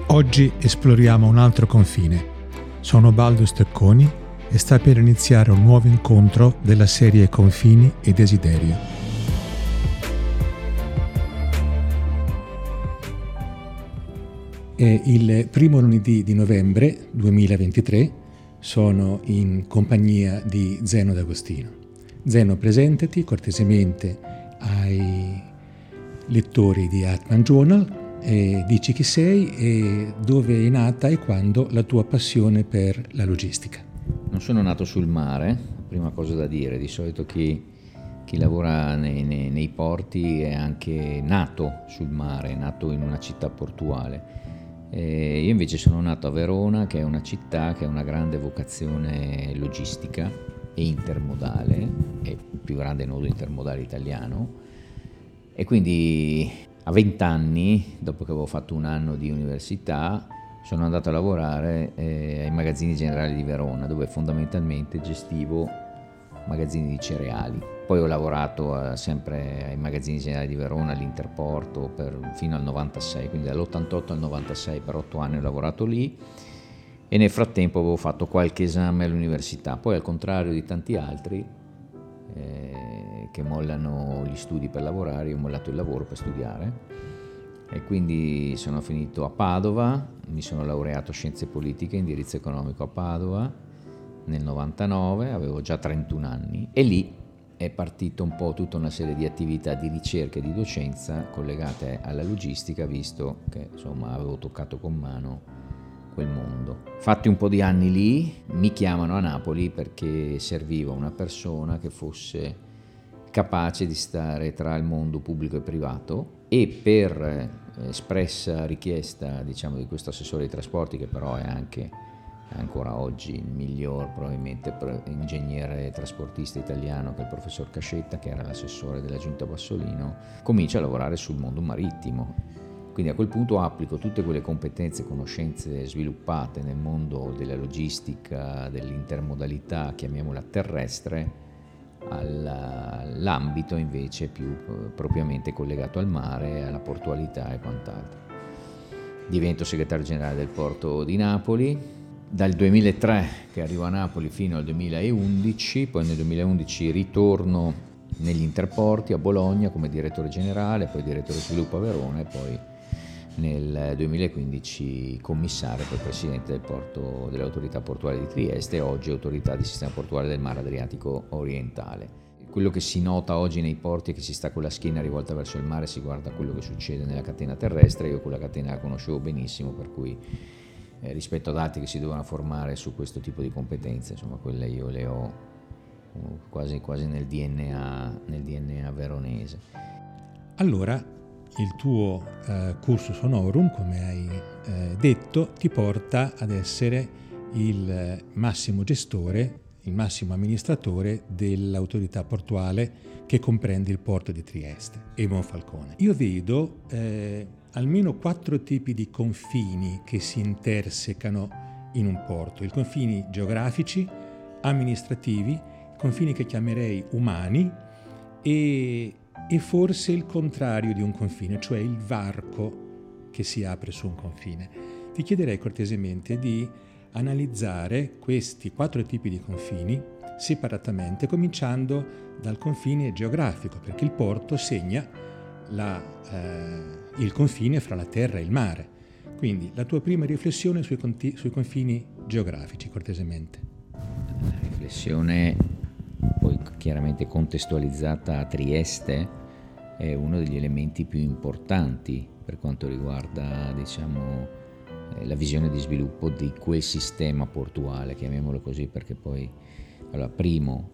Oggi esploriamo un altro confine. Sono Baldo Stecconi e sta per iniziare un nuovo incontro della serie Confini e Desiderio. È il primo lunedì di novembre 2023, sono in compagnia di Zeno D'Agostino. Zeno, presentati cortesemente ai lettori di Atman Journal. Dici chi sei e dove è nata e quando la tua passione per la logistica. Non sono nato sul mare, prima cosa da dire. Di solito chi lavora nei porti è anche nato sul mare, è nato in una città portuale. Io invece sono nato a Verona, che è una città che ha una grande vocazione logistica e intermodale, è il più grande nodo intermodale italiano, e quindi a 20 anni, dopo che avevo fatto un anno di università, sono andato a lavorare ai magazzini generali di Verona, dove fondamentalmente gestivo magazzini di cereali. Poi ho lavorato sempre ai magazzini generali di Verona, all'Interporto, fino al 96, quindi dall'88 al 96, per 8 anni ho lavorato lì, e nel frattempo avevo fatto qualche esame all'università. Poi, al contrario di tanti altri che mollano gli studi per lavorare, io ho mollato il lavoro per studiare, e quindi sono finito a Padova, mi sono laureato Scienze Politiche, indirizzo economico a Padova nel 99, avevo già 31 anni, e lì è partita un po' tutta una serie di attività di ricerca e di docenza collegate alla logistica, visto che insomma avevo toccato con mano quel mondo. Fatti un po' di anni lì, mi chiamano a Napoli perché serviva una persona che fosse capace di stare tra il mondo pubblico e privato, e per espressa richiesta, diciamo, di questo assessore ai trasporti, che però è ancora oggi il miglior probabilmente ingegnere trasportista italiano, che è il professor Cascetta, che era l'assessore della Giunta Bassolino, comincia a lavorare sul mondo marittimo. Quindi a quel punto applico tutte quelle competenze e conoscenze sviluppate nel mondo della logistica, dell'intermodalità, chiamiamola terrestre, all'ambito invece più propriamente collegato al mare, alla portualità e quant'altro. Divento segretario generale del Porto di Napoli, dal 2003 che arrivo a Napoli fino al 2011, poi nel 2011 ritorno negli Interporti a Bologna come direttore generale, poi direttore sviluppo a Verona, e poi nel 2015 commissario, poi presidente del porto dell'autorità portuale di Trieste, e oggi autorità di sistema portuale del Mar Adriatico orientale. Quello che si nota oggi nei porti è che si sta con la schiena rivolta verso il mare, si guarda quello che succede nella catena terrestre. Io quella catena la conoscevo benissimo, per cui rispetto ad altri che si dovevano formare su questo tipo di competenze, insomma quelle io le ho quasi nel DNA veronese. Allora, il tuo cursus honorum, come hai detto, ti porta ad essere il massimo gestore, il massimo amministratore dell'autorità portuale che comprende il porto di Trieste e Monfalcone. Io vedo almeno 4 tipi di confini che si intersecano in un porto: i confini geografici, amministrativi, confini che chiamerei umani, e forse il contrario di un confine, cioè il varco che si apre su un confine. Ti chiederei cortesemente di analizzare questi 4 tipi di confini separatamente, cominciando dal confine geografico, perché il porto segna il confine fra la terra e il mare. Quindi la tua prima riflessione sui confini geografici, cortesemente. La riflessione, poi chiaramente contestualizzata a Trieste, è uno degli elementi più importanti per quanto riguarda, diciamo, la visione di sviluppo di quel sistema portuale, chiamiamolo così, perché poi, allora, primo,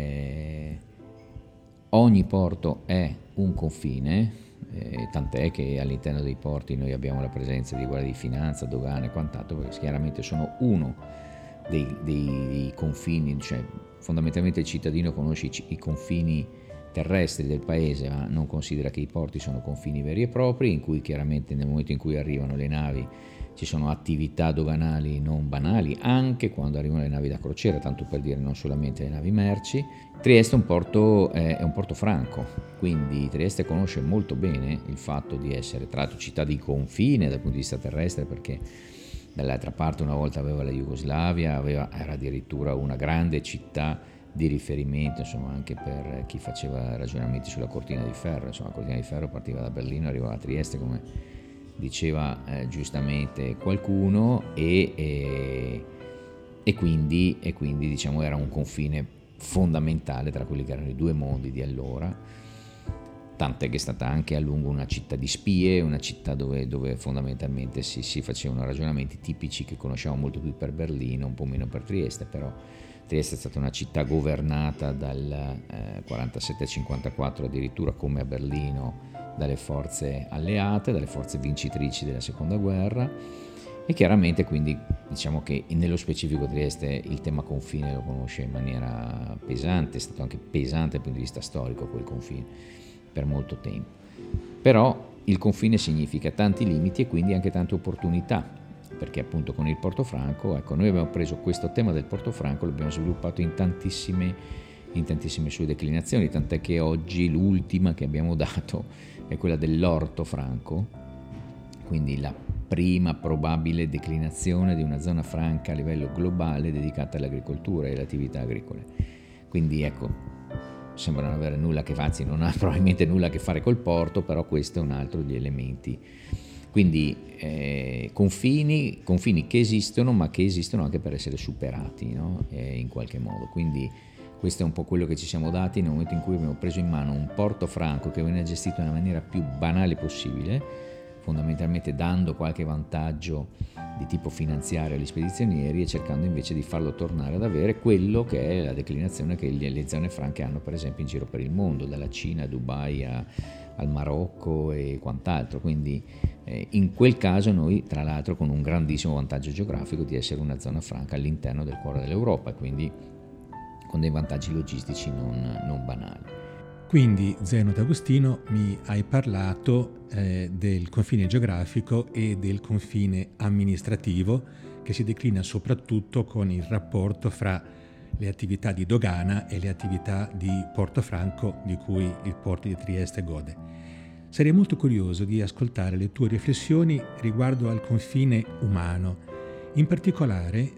ogni porto è un confine, tant'è che all'interno dei porti noi abbiamo la presenza di guardia di finanza, dogane e quant'altro, perché chiaramente sono uno dei confini, cioè fondamentalmente il cittadino conosce i confini terrestri del paese, ma non considera che i porti sono confini veri e propri, in cui chiaramente nel momento in cui arrivano le navi ci sono attività doganali non banali, anche quando arrivano le navi da crociera, tanto per dire, non solamente le navi merci. Trieste è un porto franco, quindi Trieste conosce molto bene il fatto di essere, tra l'altro, città di confine dal punto di vista terrestre, perché dall'altra parte una volta aveva la Jugoslavia, era addirittura una grande città di riferimento, insomma, anche per chi faceva ragionamenti sulla cortina di ferro. Insomma, la cortina di ferro partiva da Berlino, arrivava a Trieste, come diceva giustamente qualcuno, e quindi diciamo era un confine fondamentale tra quelli che erano i due mondi di allora, tant'è che è stata anche a lungo una città di spie, una città dove fondamentalmente si facevano ragionamenti tipici che conosciamo molto più per Berlino, un po' meno per Trieste. Però Trieste è stata una città governata dal 47-54 addirittura, come a Berlino, dalle forze alleate, dalle forze vincitrici della seconda guerra, e chiaramente quindi diciamo che nello specifico Trieste il tema confine lo conosce in maniera pesante, è stato anche pesante dal punto di vista storico quel confine per molto tempo. Però il confine significa tanti limiti e quindi anche tante opportunità, perché appunto con il Porto Franco, ecco, noi abbiamo preso questo tema del Porto Franco, l'abbiamo sviluppato in tantissime sue declinazioni, tant'è che oggi l'ultima che abbiamo dato è quella dell'Orto Franco, quindi la prima probabile declinazione di una zona franca a livello globale dedicata all'agricoltura e alle attività agricole. Quindi ecco, sembra non avere nulla che fare, anzi non ha probabilmente nulla a che fare col porto, però questo è un altro degli elementi. Quindi confini che esistono, ma che esistono anche per essere superati, no? In qualche modo. Quindi questo è un po' quello che ci siamo dati nel momento in cui abbiamo preso in mano un porto franco che viene gestito nella maniera più banale possibile, fondamentalmente dando qualche vantaggio di tipo finanziario agli spedizionieri e cercando invece di farlo tornare ad avere quello che è la declinazione che le zone franche hanno per esempio in giro per il mondo, dalla Cina a Dubai al Marocco e quant'altro. Quindi in quel caso noi, tra l'altro, con un grandissimo vantaggio geografico di essere una zona franca all'interno del cuore dell'Europa, quindi con dei vantaggi logistici non banali. Quindi, Zeno D'Agostino, mi hai parlato del confine geografico e del confine amministrativo, che si declina soprattutto con il rapporto fra le attività di dogana e le attività di Porto Franco di cui il porto di Trieste gode. Sarei molto curioso di ascoltare le tue riflessioni riguardo al confine umano, in particolare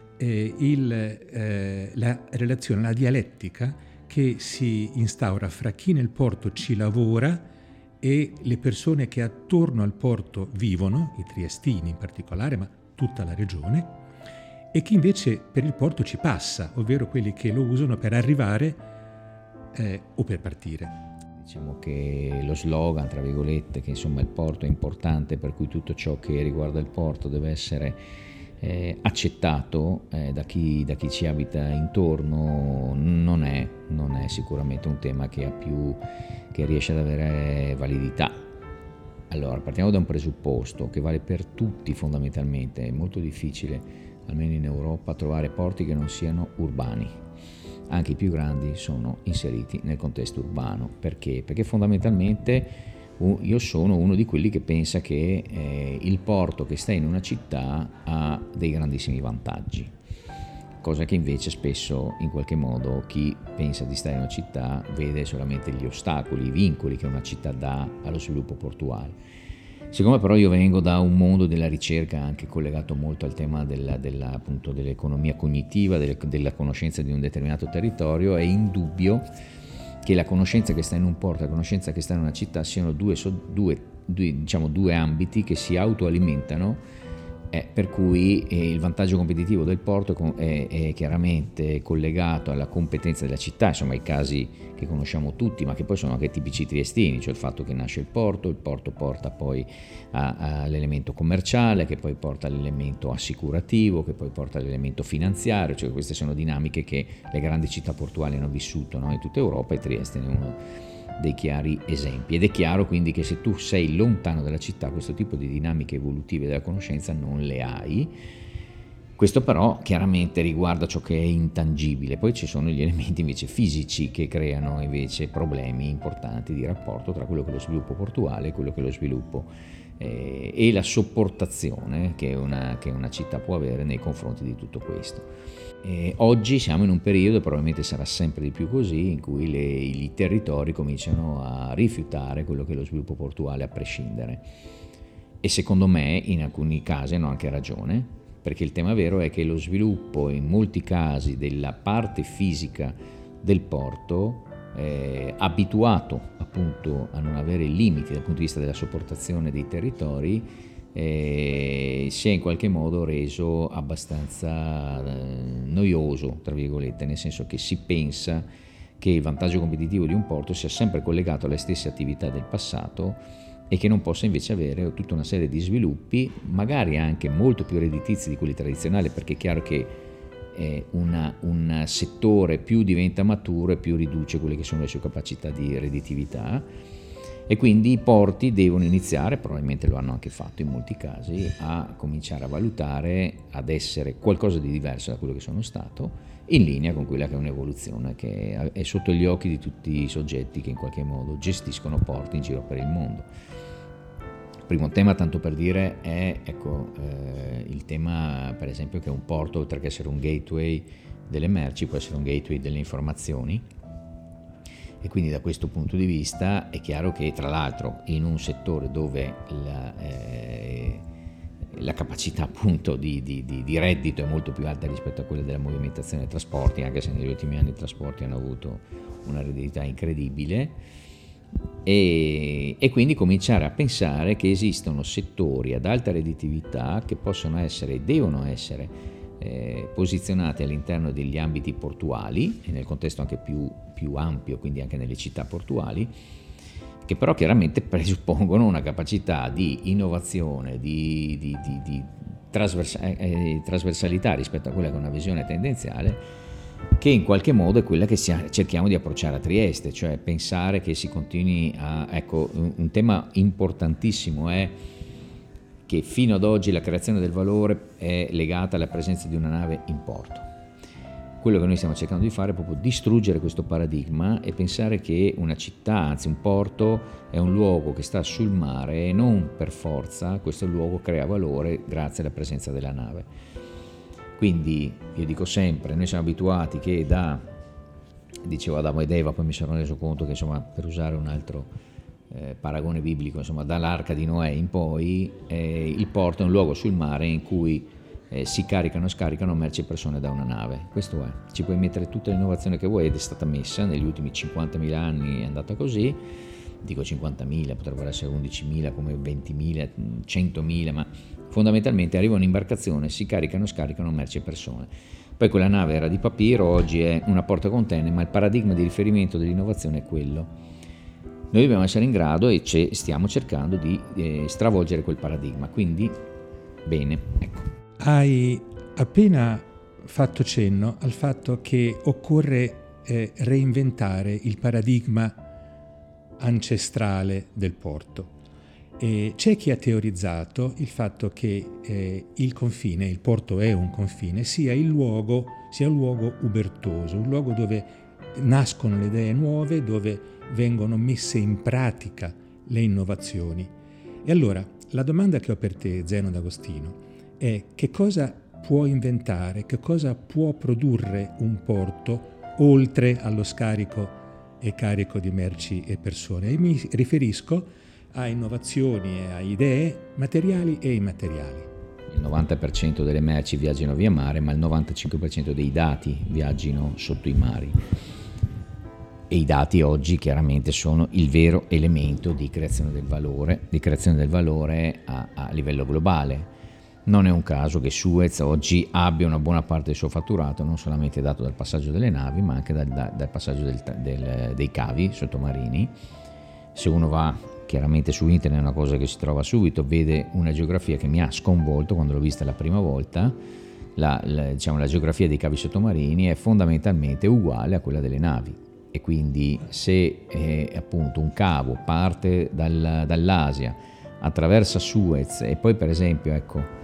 la relazione, la dialettica che si instaura fra chi nel porto ci lavora e le persone che attorno al porto vivono, i triestini in particolare, ma tutta la regione, e chi invece per il porto ci passa, ovvero quelli che lo usano per arrivare o per partire. Diciamo che lo slogan, tra virgolette, che insomma il porto è importante, per cui tutto ciò che riguarda il porto deve essere accettato da chi ci abita intorno, non è sicuramente un tema che riesce ad avere validità. Allora, partiamo da un presupposto che vale per tutti fondamentalmente. È molto difficile, almeno in Europa, trovare porti che non siano urbani. Anche i più grandi sono inseriti nel contesto urbano. Perché? Perché fondamentalmente io sono uno di quelli che pensa che il porto che sta in una città ha dei grandissimi vantaggi, cosa che invece spesso in qualche modo chi pensa di stare in una città vede solamente gli ostacoli, i vincoli che una città dà allo sviluppo portuale. Siccome però io vengo da un mondo della ricerca anche collegato molto al tema appunto dell'economia cognitiva, della conoscenza di un determinato territorio, è indubbio che la conoscenza che sta in un porto e la conoscenza che sta in una città siano due ambiti che si autoalimentano, per cui il vantaggio competitivo del porto è chiaramente collegato alla competenza della città, insomma i casi che conosciamo tutti, ma che poi sono anche tipici triestini, cioè il fatto che nasce il porto porta poi all'elemento commerciale, che poi porta all'elemento assicurativo, che poi porta all'elemento finanziario, cioè queste sono dinamiche che le grandi città portuali hanno vissuto, no? In tutta Europa, e Trieste è uno dei chiari esempi. Ed è chiaro quindi che se tu sei lontano dalla città questo tipo di dinamiche evolutive della conoscenza non le hai. Questo però chiaramente riguarda ciò che è intangibile, poi ci sono gli elementi invece fisici che creano invece problemi importanti di rapporto tra quello che è lo sviluppo portuale e quello che è lo sviluppo e la sopportazione che una città può avere nei confronti di tutto questo. Oggi siamo in un periodo, probabilmente sarà sempre di più così, in cui i territori cominciano a rifiutare quello che è lo sviluppo portuale a prescindere. E secondo me in alcuni casi hanno anche ragione, perché il tema vero è che lo sviluppo in molti casi della parte fisica del porto, abituato appunto a non avere limiti dal punto di vista della sopportazione dei territori, si è in qualche modo reso abbastanza noioso, tra virgolette, nel senso che si pensa che il vantaggio competitivo di un porto sia sempre collegato alle stesse attività del passato e che non possa invece avere tutta una serie di sviluppi, magari anche molto più redditizi di quelli tradizionali, perché è chiaro che un settore più diventa maturo e più riduce quelle che sono le sue capacità di redditività, e quindi i porti devono iniziare, probabilmente lo hanno anche fatto in molti casi, a cominciare a valutare, ad essere qualcosa di diverso da quello che sono stato, in linea con quella che è un'evoluzione che è sotto gli occhi di tutti i soggetti che in qualche modo gestiscono porti in giro per il mondo. Il primo tema, tanto per dire, è il tema per esempio che un porto, oltre che essere un gateway delle merci, può essere un gateway delle informazioni, e quindi da questo punto di vista è chiaro che, tra l'altro, in un settore dove la capacità appunto di reddito è molto più alta rispetto a quella della movimentazione dei trasporti, anche se negli ultimi anni i trasporti hanno avuto una redditività incredibile, e quindi cominciare a pensare che esistono settori ad alta redditività che possono essere e devono essere posizionati all'interno degli ambiti portuali e nel contesto anche più ampio, quindi anche nelle città portuali, che però chiaramente presuppongono una capacità di innovazione, di trasversalità rispetto a quella che è una visione tendenziale, che in qualche modo è quella che cerchiamo di approcciare a Trieste, cioè pensare che si continui a... Ecco, un tema importantissimo è che fino ad oggi la creazione del valore è legata alla presenza di una nave in porto. Quello che noi stiamo cercando di fare è proprio distruggere questo paradigma e pensare che una città, anzi un porto, è un luogo che sta sul mare e non per forza questo luogo crea valore grazie alla presenza della nave. Quindi io dico sempre, noi siamo abituati che dicevo Adamo ed Eva, poi mi sono reso conto che insomma, per usare un altro paragone biblico, insomma dall'arca di Noè in poi, il porto è un luogo sul mare in cui si caricano e scaricano merci e persone da una nave. Questo è, ci puoi mettere tutta l'innovazione che vuoi ed è stata messa negli ultimi 50.000 anni, è andata così, dico 50.000, potrebbero essere 11.000 come 20.000, 100.000, ma fondamentalmente arriva un'imbarcazione, si caricano e scaricano merci e persone. Poi quella nave era di papiro, oggi è una portacontainer, ma il paradigma di riferimento dell'innovazione è quello. Noi dobbiamo essere in grado e stiamo cercando di stravolgere quel paradigma, quindi bene, ecco. Hai appena fatto cenno al fatto che occorre reinventare il paradigma ancestrale del porto. C'è chi ha teorizzato il fatto che il confine, il porto è un confine, sia un luogo ubertoso, un luogo dove nascono le idee nuove, dove vengono messe in pratica le innovazioni. E allora la domanda che ho per te, Zeno D'Agostino, è: che cosa può inventare, che cosa può produrre un porto oltre allo scarico e carico di merci e persone? E mi riferisco a innovazioni e a idee materiali e immateriali. Il 90% delle merci viaggiano via mare, ma il 95% dei dati viaggino sotto i mari. E i dati oggi chiaramente sono il vero elemento di creazione del valore a livello globale. Non è un caso che Suez oggi abbia una buona parte del suo fatturato non solamente dato dal passaggio delle navi, ma anche dal passaggio dei cavi sottomarini. Se uno va chiaramente su internet, è una cosa che si trova subito, vede una geografia che mi ha sconvolto quando l'ho vista la prima volta. La geografia dei cavi sottomarini è fondamentalmente uguale a quella delle navi, e quindi se appunto un cavo parte dall'Asia, attraversa Suez e poi per esempio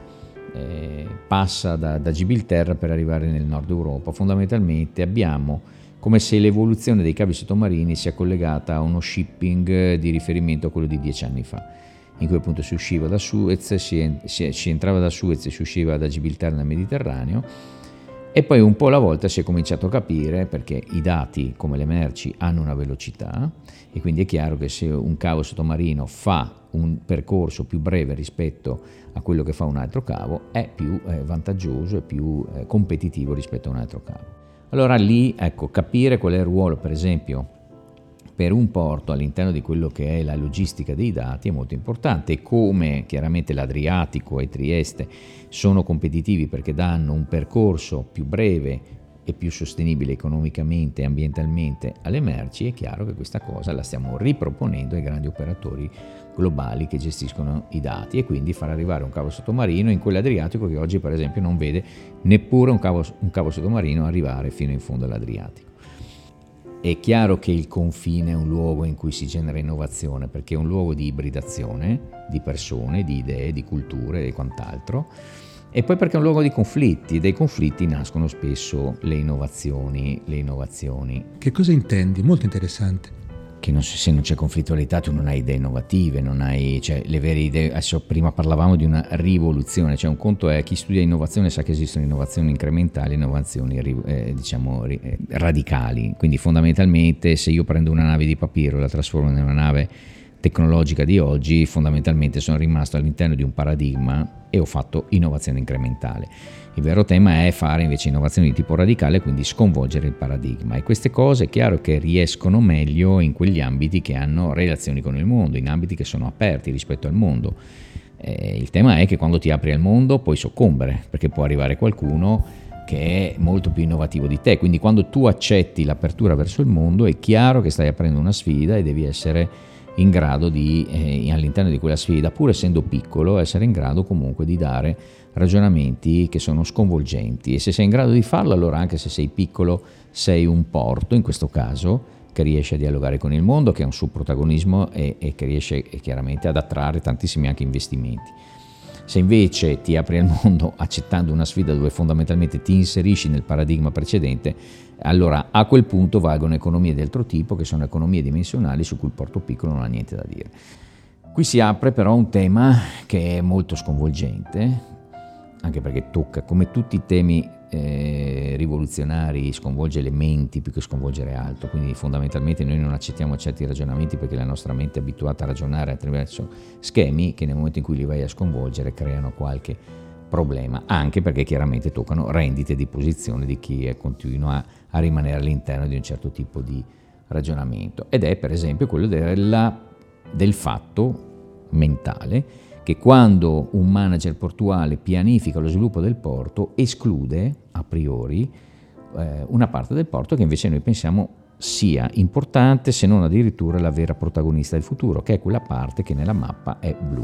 passa da Gibilterra per arrivare nel nord Europa. Fondamentalmente abbiamo come se l'evoluzione dei cavi sottomarini sia collegata a uno shipping di riferimento a quello di 10 anni fa, in cui appunto si usciva da Suez, si entrava da Suez e si usciva da Gibilterra nel Mediterraneo, e poi un po' alla volta si è cominciato a capire, perché i dati come le merci hanno una velocità, e quindi è chiaro che se un cavo sottomarino fa un percorso più breve rispetto a quello che fa un altro cavo, è più vantaggioso e più competitivo rispetto a un altro cavo. Allora lì, ecco, capire qual è il ruolo, per esempio, per un porto all'interno di quello che è la logistica dei dati è molto importante, e come chiaramente l'Adriatico e Trieste sono competitivi perché danno un percorso più breve e più sostenibile economicamente e ambientalmente alle merci, è chiaro che questa cosa la stiamo riproponendo ai grandi operatori globali che gestiscono i dati, e quindi far arrivare un cavo sottomarino in quell'Adriatico che oggi per esempio non vede neppure un cavo sottomarino arrivare fino in fondo all'Adriatico. È chiaro che il confine è un luogo in cui si genera innovazione, perché è un luogo di ibridazione di persone, di idee, di culture e quant'altro, e poi perché è un luogo di conflitti, e dai conflitti nascono spesso le innovazioni. Che cosa intendi? Molto interessante. Che se non c'è conflittualità tu non hai idee innovative, non hai, cioè, le vere idee. Adesso prima parlavamo di una rivoluzione, cioè un conto è chi studia innovazione sa che esistono innovazioni incrementali e innovazioni radicali, quindi fondamentalmente se io prendo una nave di papiro e la trasformo in una nave tecnologica di oggi, fondamentalmente sono rimasto all'interno di un paradigma e ho fatto innovazione incrementale. Il vero tema è fare invece innovazioni di tipo radicale, quindi sconvolgere il paradigma, e queste cose è chiaro che riescono meglio in quegli ambiti che hanno relazioni con il mondo, in ambiti che sono aperti rispetto al mondo. Il tema è che quando ti apri al mondo puoi soccombere, perché può arrivare qualcuno che è molto più innovativo di te, quindi quando tu accetti l'apertura verso il mondo è chiaro che stai aprendo una sfida e devi essere in grado di, all'interno di quella sfida, pur essendo piccolo, essere in grado comunque di dare ragionamenti che sono sconvolgenti, e se sei in grado di farlo, allora anche se sei piccolo sei un porto, in questo caso, che riesce a dialogare con il mondo, che ha un suo protagonismo e che riesce chiaramente ad attrarre tantissimi anche investimenti. Se invece ti apri al mondo accettando una sfida dove fondamentalmente ti inserisci nel paradigma precedente, allora a quel punto valgono economie di altro tipo, che sono economie dimensionali su cui il porto piccolo non ha niente da dire. Qui si apre però un tema che è molto sconvolgente, anche perché tocca, come tutti i temi rivoluzionari, sconvolge le menti più che sconvolgere altro, quindi fondamentalmente noi non accettiamo certi ragionamenti perché la nostra mente è abituata a ragionare attraverso schemi che nel momento in cui li vai a sconvolgere creano qualche problema, anche perché chiaramente toccano rendite di posizione di chi continua a rimanere all'interno di un certo tipo di ragionamento, ed è per esempio quello del fatto mentale che quando un manager portuale pianifica lo sviluppo del porto esclude a priori una parte del porto che invece noi pensiamo sia importante, se non addirittura la vera protagonista del futuro, che è quella parte che nella mappa è blu.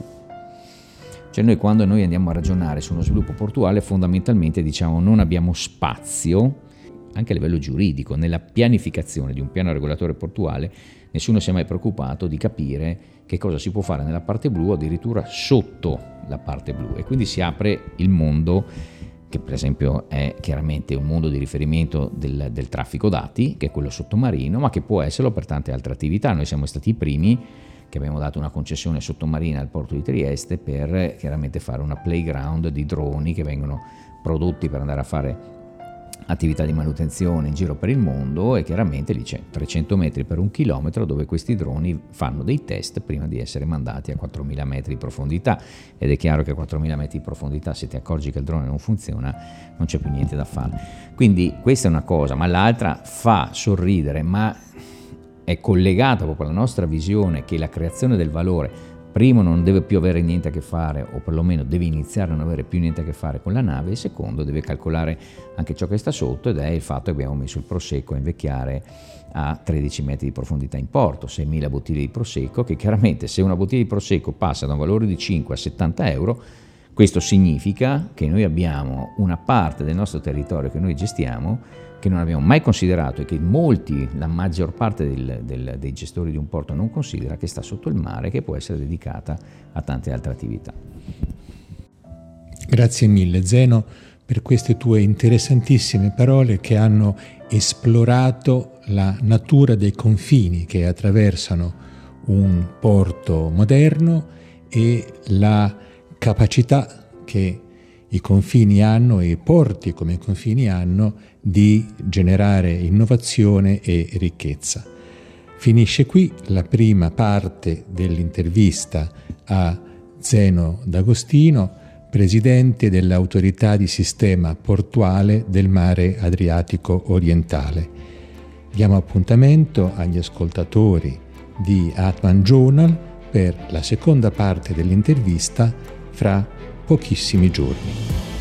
Cioè quando noi andiamo a ragionare su uno sviluppo portuale fondamentalmente diciamo non abbiamo spazio, anche a livello giuridico, nella pianificazione di un piano regolatore portuale nessuno si è mai preoccupato di capire che cosa si può fare nella parte blu o addirittura sotto la parte blu, e quindi si apre il mondo che per esempio è chiaramente un mondo di riferimento del traffico dati, che è quello sottomarino, ma che può esserlo per tante altre attività. Noi siamo stati i primi che abbiamo dato una concessione sottomarina al porto di Trieste per chiaramente fare una playground di droni che vengono prodotti per andare a fare attività di manutenzione in giro per il mondo, e chiaramente lì c'è 300 metri per 1 chilometro dove questi droni fanno dei test prima di essere mandati a 4.000 metri di profondità, ed è chiaro che a 4.000 metri di profondità se ti accorgi che il drone non funziona non c'è più niente da fare. Quindi questa è una cosa, ma l'altra fa sorridere, ma è collegata proprio alla nostra visione che la creazione del valore primo non deve più avere niente a che fare, o perlomeno deve iniziare a non avere più niente a che fare con la nave, e secondo deve calcolare anche ciò che sta sotto, ed è il fatto che abbiamo messo il prosecco a invecchiare a 13 metri di profondità in porto, 6.000 bottiglie di prosecco, che chiaramente se una bottiglia di prosecco passa da un valore di 5 a 70 euro, questo significa che noi abbiamo una parte del nostro territorio che noi gestiamo che non abbiamo mai considerato, e che la maggior parte dei gestori di un porto non considera, che sta sotto il mare, che può essere dedicata a tante altre attività. Grazie mille Zeno per queste tue interessantissime parole che hanno esplorato la natura dei confini che attraversano un porto moderno e la capacità che i confini hanno e i porti come confini hanno di generare innovazione e ricchezza. Finisce qui la prima parte dell'intervista a Zeno D'Agostino, presidente dell'Autorità di Sistema Portuale del Mare Adriatico Orientale. Diamo appuntamento agli ascoltatori di Atman Journal per la seconda parte dell'intervista fra pochissimi giorni.